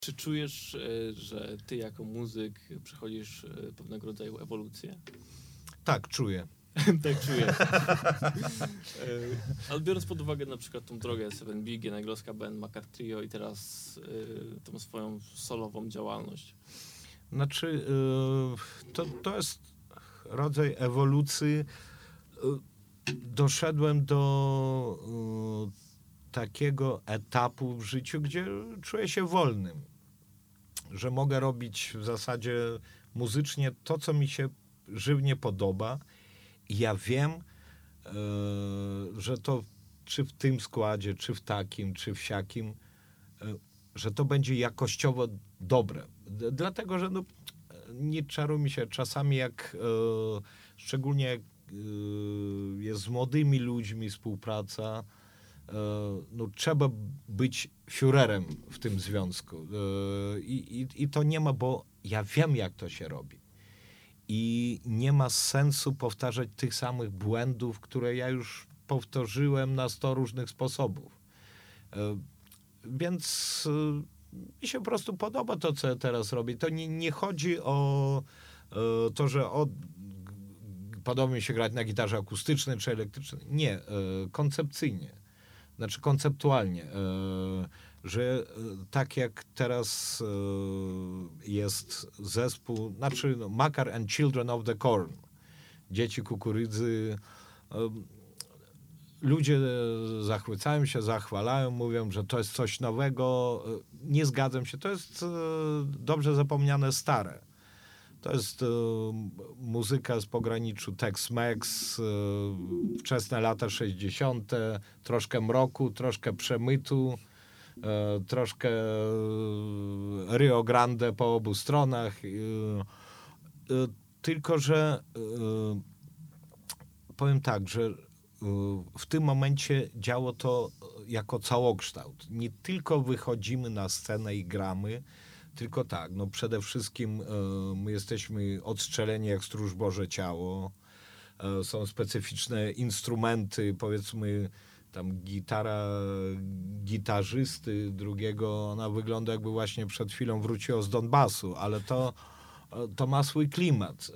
Czy czujesz, że ty jako muzyk przechodzisz pewnego rodzaju ewolucję? Tak, czuję. Tak czuję. Ale biorąc pod uwagę na przykład tą drogę Seven Big, Naglowska Band, Macar Trio i teraz tą swoją solową działalność. Znaczy, to jest rodzaj ewolucji. Doszedłem do takiego etapu w życiu, gdzie czuję się wolnym. Że mogę robić w zasadzie muzycznie to, co mi się żywnie podoba. I ja wiem, że to czy w tym składzie, czy w takim, czy w siakim, że to będzie jakościowo dobre. Dlatego, że no, nie czarujmy się, czasami jak szczególnie jak jest z młodymi ludźmi współpraca, no, trzeba być Führerem w tym związku. I to nie ma, bo ja wiem, jak to się robi. I nie ma sensu powtarzać tych samych błędów, które ja już powtórzyłem na 100 różnych sposobów. Więc mi się po prostu podoba to, co ja teraz robię. To nie chodzi o to, że podoba mi się grać na gitarze akustycznej czy elektrycznej. Nie, koncepcyjnie. Znaczy konceptualnie. Że tak jak teraz jest zespół, znaczy Macar and Children of the Corn, Dzieci Kukurydzy, ludzie zachwycają się, zachwalają, mówią, że to jest coś nowego. Nie zgadzam się. To jest dobrze zapomniane stare. To jest muzyka z pograniczu Tex-Mex, wczesne lata 60., troszkę mroku, troszkę przemytu, troszkę Rio Grande po obu stronach. Tylko, że powiem tak, że w tym momencie działo to jako całokształt. Nie tylko wychodzimy na scenę i gramy, tylko tak, no przede wszystkim my jesteśmy odstrzeleni jak stróż Boże ciało. Są specyficzne instrumenty, powiedzmy tam gitara gitarzysty drugiego, ona wygląda jakby właśnie przed chwilą wróciło z Donbasu, ale to ma swój klimat.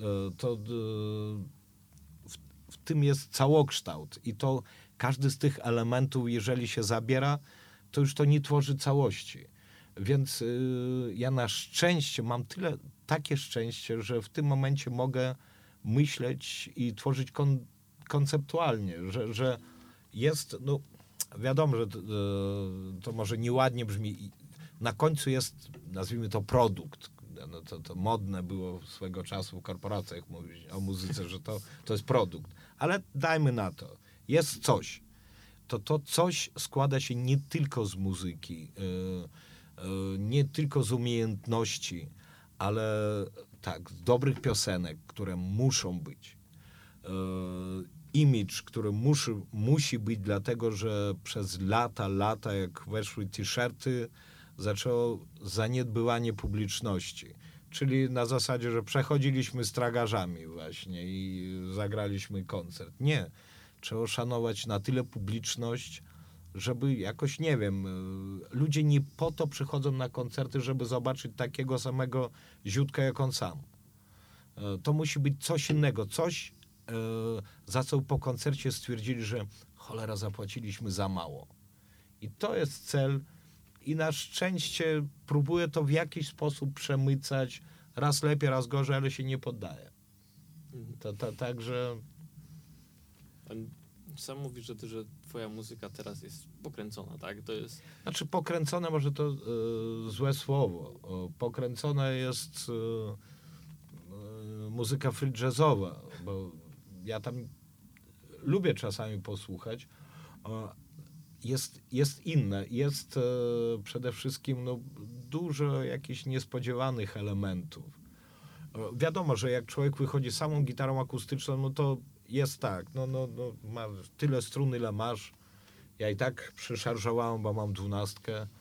W tym jest całokształt i to każdy z tych elementów, jeżeli się zabiera, to już to nie tworzy całości. Więc ja na szczęście mam takie szczęście, że w tym momencie mogę myśleć i tworzyć konceptualnie, że jest, no wiadomo, że to może nieładnie brzmi. Na końcu jest, nazwijmy to, produkt. No to modne było swego czasu w korporacjach mówić o muzyce, że to jest produkt. Ale dajmy na to. Jest coś. To coś składa się nie tylko z muzyki, nie tylko z umiejętności, ale tak, z dobrych piosenek, które muszą być. Image, który musi być, dlatego że przez lata, jak weszły t-shirty, zaczęło zaniedbywanie publiczności. Czyli na zasadzie, że przechodziliśmy z tragarzami właśnie i zagraliśmy koncert. Nie. Trzeba szanować na tyle publiczność, żeby jakoś, nie wiem, ludzie nie po to przychodzą na koncerty, żeby zobaczyć takiego samego ziutka jak on sam. To musi być coś innego, coś, za co po koncercie stwierdzili, że cholera, zapłaciliśmy za mało. I to jest cel i na szczęście próbuję to w jakiś sposób przemycać, raz lepiej, raz gorzej, ale się nie poddaję. Także... Sam mówisz, że twoja muzyka teraz jest pokręcona, tak? To jest... Znaczy pokręcone, może to złe słowo. Pokręcona jest muzyka free jazzowa, bo ja tam lubię czasami posłuchać. Jest inne. Jest przede wszystkim dużo jakichś niespodziewanych elementów. Wiadomo, że jak człowiek wychodzi samą gitarą akustyczną, no to jest tak, ma tyle strun, ile masz. Ja i tak przyszarżowałem, bo mam 12.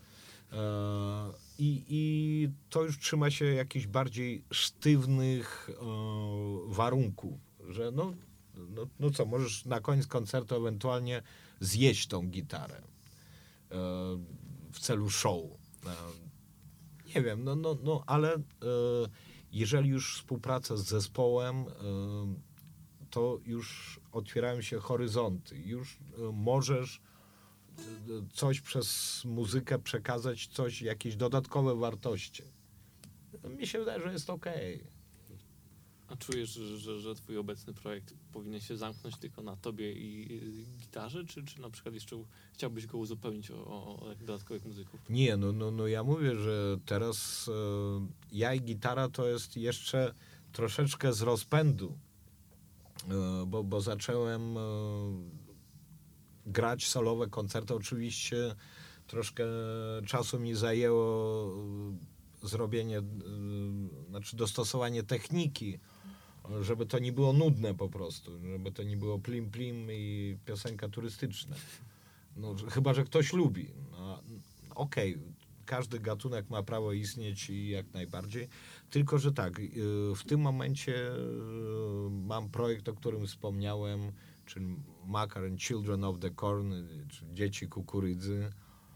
I to już trzyma się jakichś bardziej sztywnych warunków, że no co, możesz na koniec koncertu ewentualnie zjeść tą gitarę w celu show. nie wiem, ale jeżeli już współpraca z zespołem, to już otwierają się horyzonty. Już możesz coś przez muzykę przekazać, jakieś dodatkowe wartości. Mi się wydaje, że jest okej. A czujesz, że twój obecny projekt powinien się zamknąć tylko na tobie i gitarze, czy na przykład jeszcze chciałbyś go uzupełnić o dodatkowych muzyków? Nie, ja mówię, że teraz ja i gitara to jest jeszcze troszeczkę z rozpędu, bo zacząłem grać solowe koncerty. Oczywiście troszkę czasu mi zajęło zrobienie, znaczy dostosowanie techniki, żeby to nie było nudne po prostu, żeby to nie było plim plim i piosenka turystyczna. No, chyba że ktoś lubi. No, okej, każdy gatunek ma prawo istnieć i jak najbardziej. Tylko że tak, w tym momencie mam projekt, o którym wspomniałem, czyli Makar and Children of the Corn, czyli Dzieci Kukurydzy.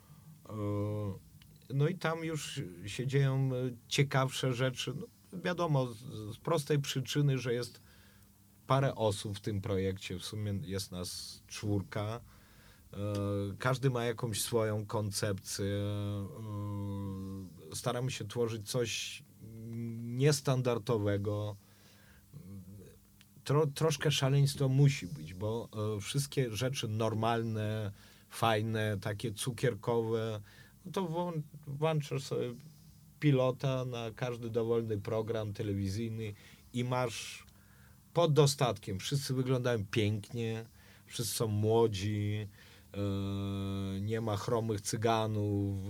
No i tam już się dzieją ciekawsze rzeczy. No, wiadomo, z prostej przyczyny, że jest parę osób w tym projekcie. W sumie jest nas 4. Każdy ma jakąś swoją koncepcję. Staramy się tworzyć coś niestandardowego. Troszkę szaleństwo musi być, bo wszystkie rzeczy normalne, fajne, takie cukierkowe, no to włączasz sobie pilota na każdy dowolny program telewizyjny i masz pod dostatkiem. Wszyscy wyglądają pięknie, wszyscy są młodzi, nie ma chromych cyganów,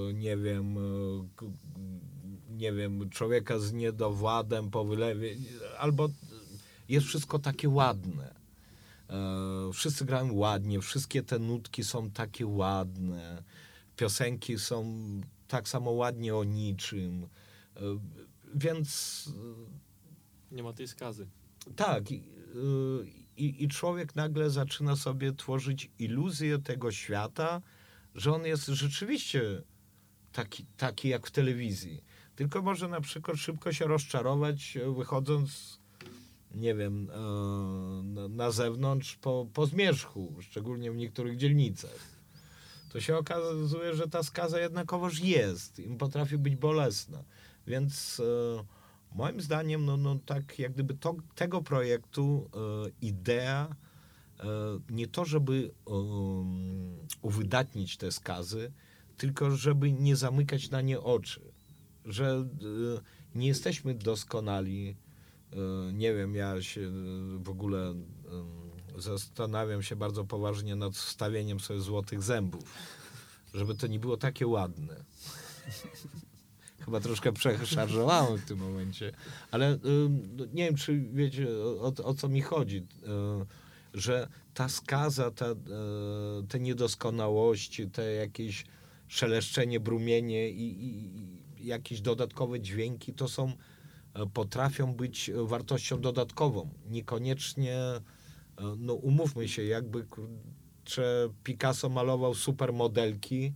nie wiem, człowieka z niedowładem po wylewie, albo jest wszystko takie ładne. Wszyscy grają ładnie, wszystkie te nutki są takie ładne, piosenki są tak samo ładnie o niczym, więc... Nie ma tej skazy. Tak, i człowiek nagle zaczyna sobie tworzyć iluzję tego świata, że on jest rzeczywiście taki jak w telewizji. Tylko może na przykład szybko się rozczarować, wychodząc, nie wiem, na zewnątrz po zmierzchu, szczególnie w niektórych dzielnicach. To się okazuje, że ta skaza jednakowoż jest i potrafi być bolesna. Więc moim zdaniem, tak jak gdyby tego projektu idea nie to, żeby uwydatnić te skazy, tylko żeby nie zamykać na nie oczy. Że nie jesteśmy doskonali. Nie wiem, ja się w ogóle zastanawiam się bardzo poważnie nad wstawieniem sobie złotych zębów, żeby to nie było takie ładne. Chyba troszkę przeszarżowałem w tym momencie, ale nie wiem, czy wiecie, o co mi chodzi, że ta skaza, te niedoskonałości, te jakieś szeleszczenie, brumienie i jakieś dodatkowe dźwięki, potrafią być wartością dodatkową. Niekoniecznie, umówmy się, jakby Picasso malował supermodelki.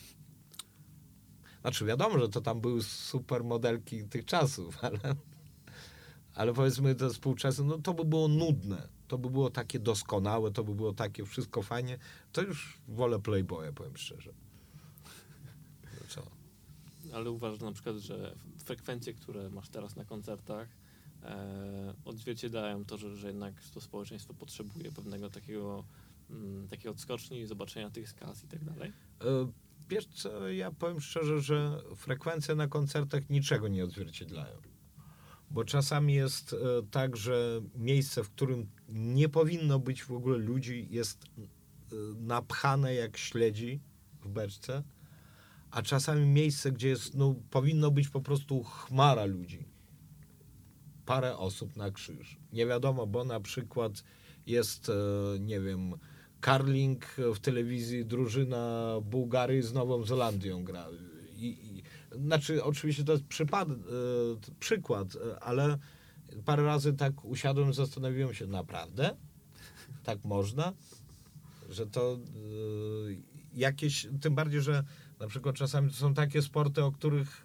Znaczy wiadomo, że to tam były supermodelki tych czasów, ale powiedzmy te współczesne, to by było nudne. To by było takie doskonałe, to by było takie wszystko fajnie. To już wolę Playboya, powiem szczerze. Co? Ale uważasz na przykład, że frekwencje, które masz teraz na koncertach, odzwierciedlają to, że jednak to społeczeństwo potrzebuje pewnego takiej odskoczni, zobaczenia tych skaz i tak dalej? Wiesz co, ja powiem szczerze, że frekwencje na koncertach niczego nie odzwierciedlają. Bo czasami jest tak, że miejsce, w którym nie powinno być w ogóle ludzi, jest napchane jak śledzi w beczce, a czasami miejsce, gdzie jest, powinno być po prostu chmara ludzi. Parę osób na krzyż. Nie wiadomo, bo na przykład jest, nie wiem, curling w telewizji, drużyna Bułgarii z Nową Zelandią gra. Znaczy, oczywiście to jest przykład, ale parę razy tak usiadłem, zastanowiłem się, naprawdę? Tak można? Że to jakieś, tym bardziej, że na przykład czasami to są takie sporty, o których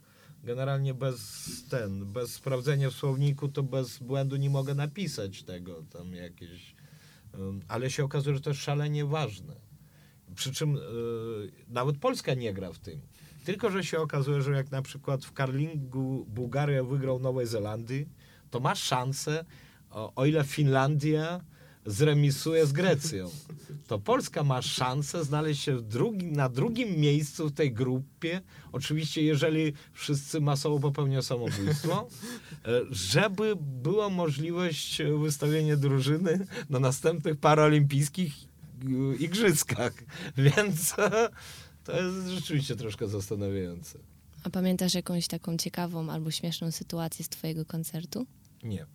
generalnie bez sprawdzenia w słowniku, to bez błędu nie mogę napisać tego tam jakieś. Ale się okazuje, że to jest szalenie ważne. Przy czym nawet Polska nie gra w tym. Tylko, że się okazuje, że jak na przykład w curlingu Bułgaria wygrał Nowej Zelandii, to ma szansę, o ile Finlandia zremisuje z Grecją, to Polska ma szansę znaleźć się na drugim miejscu w tej grupie, oczywiście jeżeli wszyscy masowo popełnią samobójstwo, żeby była możliwość wystawienia drużyny na następnych paraolimpijskich igrzyskach. Więc to jest rzeczywiście troszkę zastanawiające. A pamiętasz jakąś taką ciekawą albo śmieszną sytuację z twojego koncertu? Nie.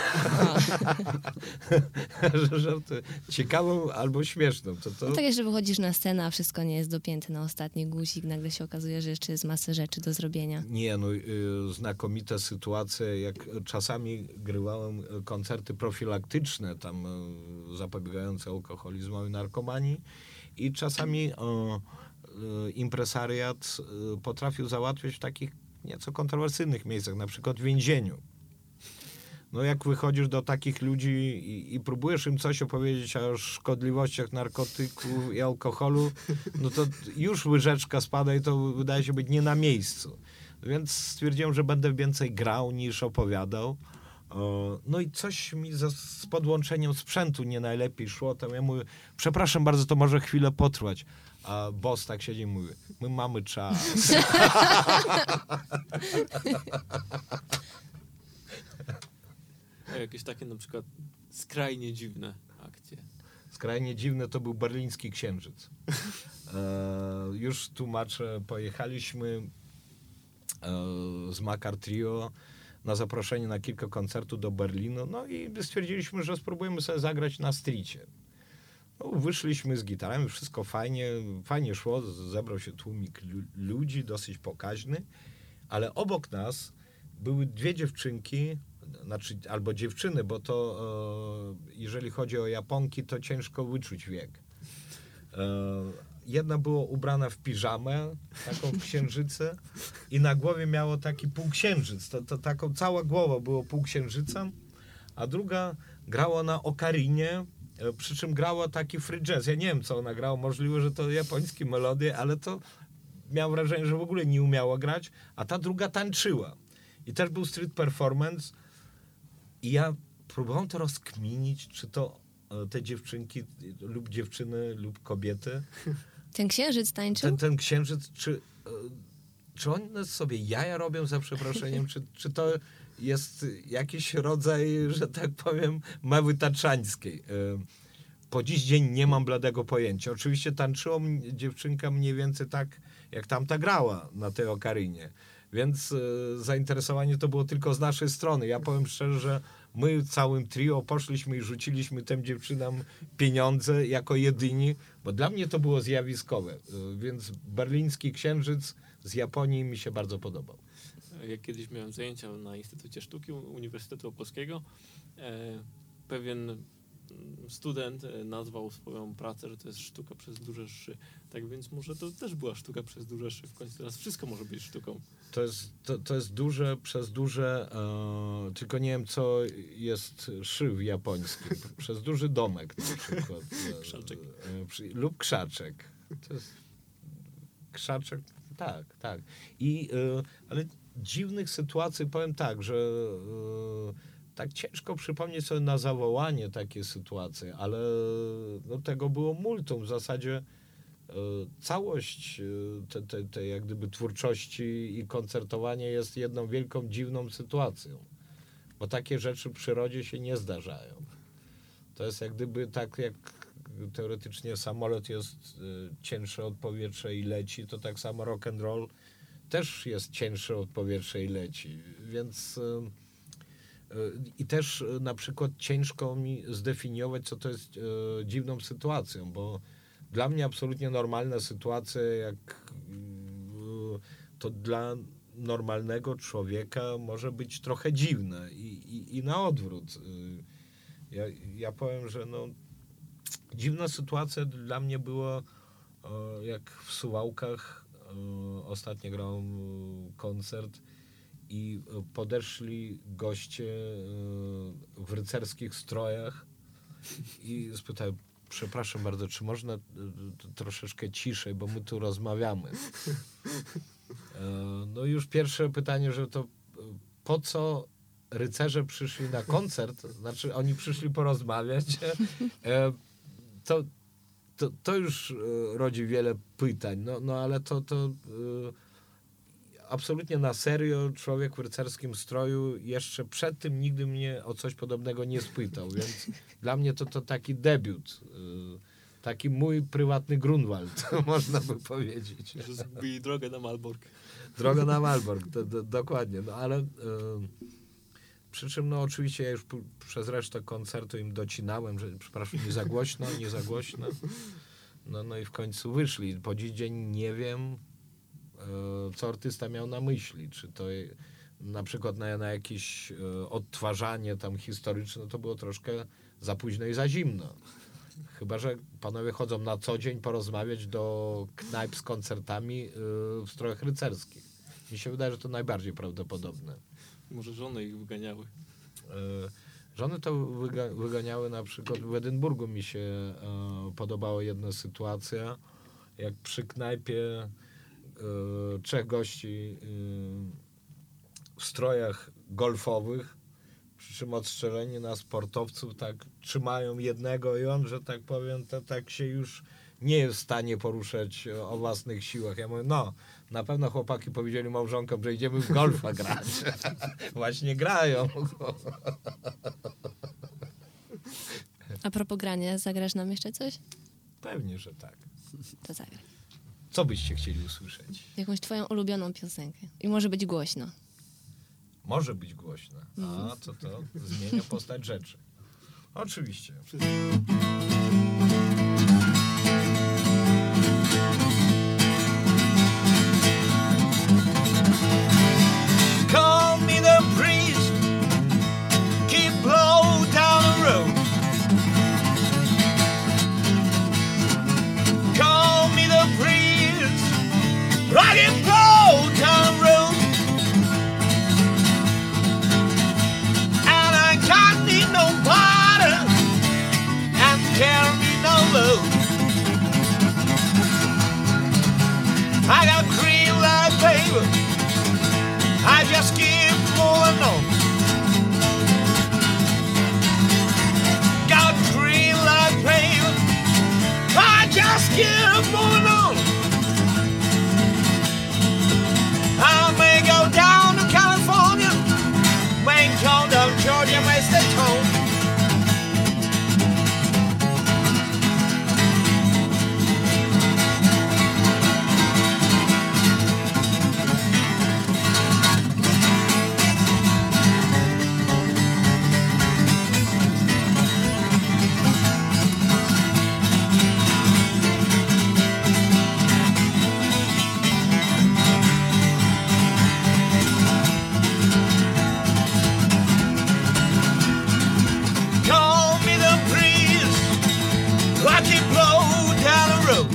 Żarty. Ciekawą albo śmieszną. No tak, że wychodzisz na scenę, a wszystko nie jest dopięte na ostatni guzik, nagle się okazuje, że jeszcze jest masę rzeczy do zrobienia. Nie, no znakomite sytuacje, jak czasami grywałem koncerty profilaktyczne, tam zapobiegające alkoholizmowi, narkomanii i czasami impresariat potrafił załatwiać w takich nieco kontrowersyjnych miejscach, na przykład w więzieniu. No jak wychodzisz do takich ludzi i próbujesz im coś opowiedzieć o szkodliwościach narkotyków i alkoholu, no to już łyżeczka spada i to wydaje się być nie na miejscu. Więc stwierdziłem, że będę więcej grał niż opowiadał. No i coś mi z podłączeniem sprzętu nie najlepiej szło. Tam ja mówię, przepraszam bardzo, to może chwilę potrwać. A boss tak siedzi i mówi, my mamy czas. A jakieś takie na przykład skrajnie dziwne akcje? Skrajnie dziwne to był Berliński Księżyc. Już tłumaczę, pojechaliśmy z Makar Trio na zaproszenie na kilka koncertów do Berlinu, no i stwierdziliśmy, że spróbujemy sobie zagrać na stricie. No, wyszliśmy z gitarami, wszystko fajnie szło, zebrał się tłumik ludzi, dosyć pokaźny, ale obok nas były dwie dziewczynki, znaczy albo dziewczyny, bo to jeżeli chodzi o Japonki, to ciężko wyczuć wiek. Jedna była ubrana w piżamę, taką w księżyce i na głowie miało taki półksiężyc. To taką cała głowa było półksiężycem, a druga grała na okarinie, przy czym grała taki free jazz. Ja nie wiem, co ona grała, możliwe, że to japońskie melodie, ale to miałem wrażenie, że w ogóle nie umiała grać, a ta druga tańczyła. I też był street performance i ja próbowałem to rozkminić, czy to te dziewczynki lub dziewczyny lub kobiety. Ten księżyc tańczył? Ten księżyc, czy one sobie jaja robią za przeproszeniem, czy to jest jakiś rodzaj, że tak powiem, mewy taczańskiej. Po dziś dzień nie mam bladego pojęcia. Oczywiście tańczyła dziewczynka mniej więcej tak, jak tamta grała na tej okarinie. Więc zainteresowanie to było tylko z naszej strony. Ja powiem szczerze, że my całym trio poszliśmy i rzuciliśmy tym dziewczynom pieniądze jako jedyni, bo dla mnie to było zjawiskowe. Więc Berliński Księżyc z Japonii mi się bardzo podobał. Jak kiedyś miałem zajęcia na Instytucie Sztuki Uniwersytetu Opolskiego, pewien student nazwał swoją pracę, że to jest sztuka przez duże szy. Tak więc może to też była sztuka przez duże szy. W końcu teraz wszystko może być sztuką. To jest duże przez duże, tylko nie wiem, co jest szy w japońskim. Przez duży domek na przykład. Krzaczek. Lub krzaczek. To jest krzaczek, tak. Ale dziwnych sytuacji powiem tak, że tak ciężko przypomnieć sobie na zawołanie takie sytuacje, ale no, tego było multum. W zasadzie całość tej jak gdyby twórczości i koncertowanie jest jedną wielką, dziwną sytuacją. Bo takie rzeczy w przyrodzie się nie zdarzają. To jest jak gdyby tak, jak teoretycznie samolot jest cięższy od powietrza i leci, to tak samo rock and roll też jest cięższy od powietrza i leci. Więc i też na przykład ciężko mi zdefiniować, co to jest dziwną sytuacją, bo dla mnie absolutnie normalna sytuacja, jak to dla normalnego człowieka może być trochę dziwne i na odwrót. Ja powiem, że no, dziwna sytuacja dla mnie była, jak w Suwałkach ostatnio grałem koncert i podeszli goście w rycerskich strojach i spytałem, przepraszam bardzo, czy można troszeczkę ciszej, bo my tu rozmawiamy. No już pierwsze pytanie, że to po co rycerze przyszli na koncert, znaczy oni przyszli porozmawiać, to już rodzi wiele pytań, no ale to absolutnie na serio człowiek w rycerskim stroju jeszcze przed tym nigdy mnie o coś podobnego nie spytał, więc dla mnie to taki debiut, taki mój prywatny Grunwald, można by powiedzieć. Że zgubili drogę na Malbork. Droga na Malbork, dokładnie, no ale przy czym no oczywiście ja już przez resztę koncertu im docinałem, że przepraszam, nie za głośno. No i w końcu wyszli. Po dziś dzień nie wiem, co artysta miał na myśli. Czy to na przykład na jakieś odtwarzanie tam historyczne to było troszkę za późno i za zimno. Chyba że panowie chodzą na co dzień porozmawiać do knajp z koncertami w strojach rycerskich. Mi się wydaje, że to najbardziej prawdopodobne. Może żony ich wyganiały. Żony to wyganiały na przykład w Edynburgu. Mi się podobała jedna sytuacja, jak przy knajpie 3 gości w strojach golfowych, przy czym odstrzeleni na sportowców tak trzymają jednego i on, że tak powiem, to tak się już nie jest w stanie poruszać o własnych siłach. Ja mówię, no, na pewno chłopaki powiedzieli małżonkom, że idziemy w golfa grać. Właśnie grają. A propos grania, zagrasz nam jeszcze coś? Pewnie, że tak. To zagraj. Co byście chcieli usłyszeć? Jakąś twoją ulubioną piosenkę. I może być głośno. Może być głośno. A to zmienia postać rzeczy. Oczywiście. Call me the priest, keep blow down the road. Call me the priest, rock and blow down the road. And I can't need nobody and carry me no load. I got green like paper, I just keep moving on. Got green like paper, I just keep moving on. I may go down to California, may go down Georgia, may stay home. Call me the breeze, watch it blow down the road.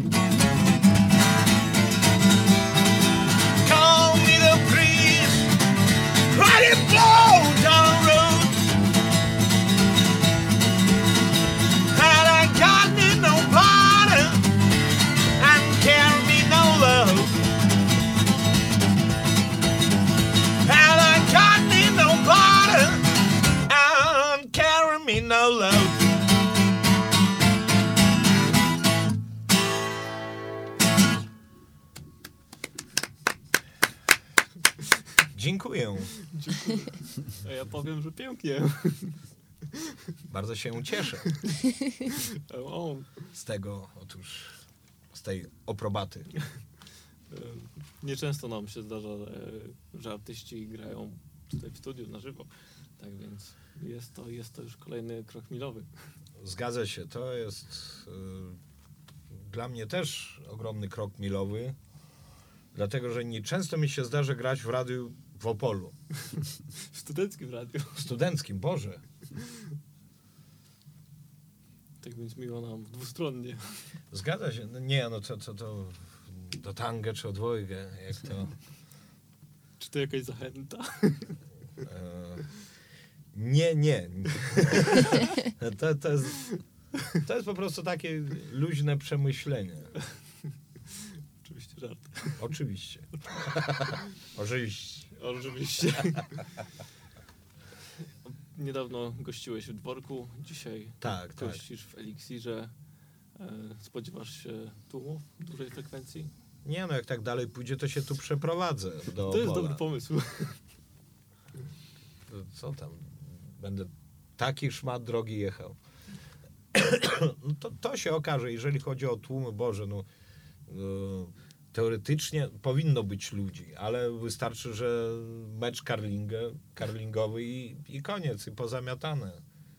Call me the breeze, watch it blow down the road. And I got me nobody and carry me no love. And I got me nobody and carry me no load. Dziękuję. A ja powiem, że pięknie. Bardzo się cieszę O, z tego, z tej aprobaty. nieczęsto nam się zdarza, że artyści grają tutaj w studiu na żywo. Tak więc jest to już kolejny krok milowy. Zgadza się, to jest dla mnie też ogromny krok milowy, dlatego, że nieczęsto mi się zdarza grać w radiu w Opolu. W studenckim radiu. Studenckim, Boże. Tak więc miło nam dwustronnie. Zgadza się. No nie, no to do tangę czy o dwojgę, jak to... Czy to jakaś zachęta? Nie. To jest po prostu takie luźne przemyślenie. Oczywiście żart. Oczywiście. Oczywiście. Niedawno gościłeś w Dworku, dzisiaj Tak. gościsz w Eliksirze. Spodziewasz się tłumów dużej frekwencji? Nie no, jak tak dalej pójdzie, to się tu przeprowadzę do To jest Opola. dobry pomysł. Co tam? Będę taki szmat drogi jechał. No to się okaże, jeżeli chodzi o tłumy, Boże, teoretycznie powinno być ludzi, ale wystarczy, że mecz curlingowy i koniec, i pozamiatane.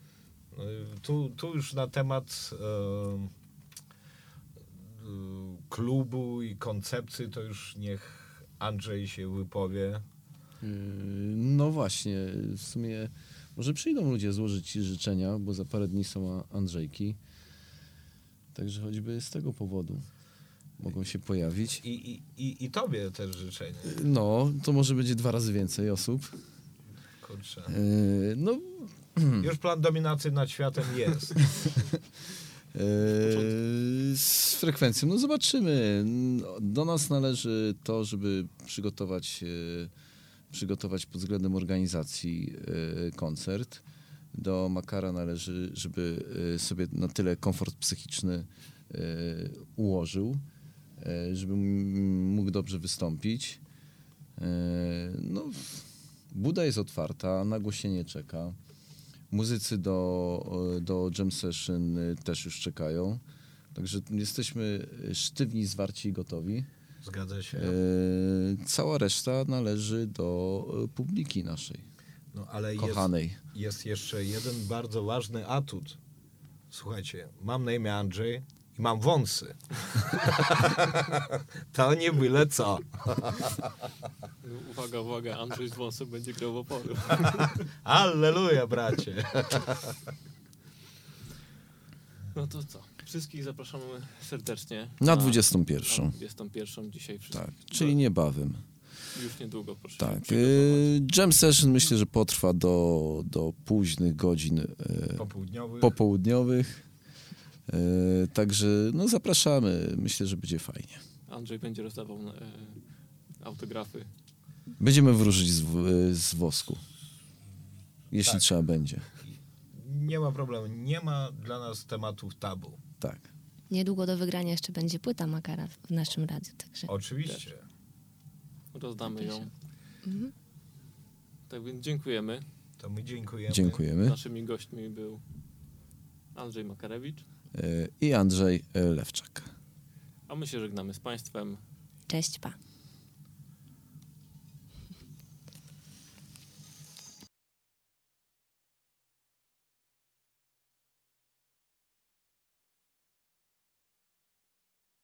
Tu już na temat klubu i koncepcji to już niech Andrzej się wypowie. No właśnie, w sumie może przyjdą ludzie złożyć ci życzenia, bo za parę dni są Andrzejki. Także choćby z tego powodu mogą się pojawić. I tobie też życzenie. No, to może będzie 2 razy więcej osób. Kurczę. No, Już plan dominacji nad światem jest. z frekwencją, no zobaczymy. Do nas należy to, żeby przygotować pod względem organizacji koncert. Do Makara należy, żeby sobie na tyle komfort psychiczny ułożył, żeby mógł dobrze wystąpić. No, buda jest otwarta, nagłośnienie czeka. Muzycy do jam session też już czekają. Także jesteśmy sztywni, zwarci i gotowi. Zgadza się. Cała reszta należy do publiki naszej, No, ale kochanej. jest jeszcze jeden bardzo ważny atut. Słuchajcie, mam na imię Andrzej i mam wąsy. To nie byle co. No, uwaga, Andrzej z wąsem będzie grał w Opolu. Alleluja, bracie. No to co? Wszystkich zapraszamy serdecznie. Na 21. Na 21 dzisiaj wszystkich. Tak, czyli niebawem. Już niedługo, proszę się Tak. przygotować. Jam session myślę, że potrwa do późnych godzin popołudniowych. Także no zapraszamy. Myślę, że będzie fajnie. Andrzej będzie rozdawał autografy. Będziemy wróżyć z wosku. Jeśli Tak. trzeba będzie. Nie ma problemu. Nie ma dla nas tematów tabu. Tak. Niedługo do wygrania jeszcze będzie płyta Makara w naszym radiu, także Oczywiście. Rozdamy ją. Mhm. Tak więc dziękujemy. To my dziękujemy. Dziękujemy. Naszymi gośćmi był Andrzej Makarewicz, I Andrzej Lewczak. a my się żegnamy z Państwem. cześć, pa.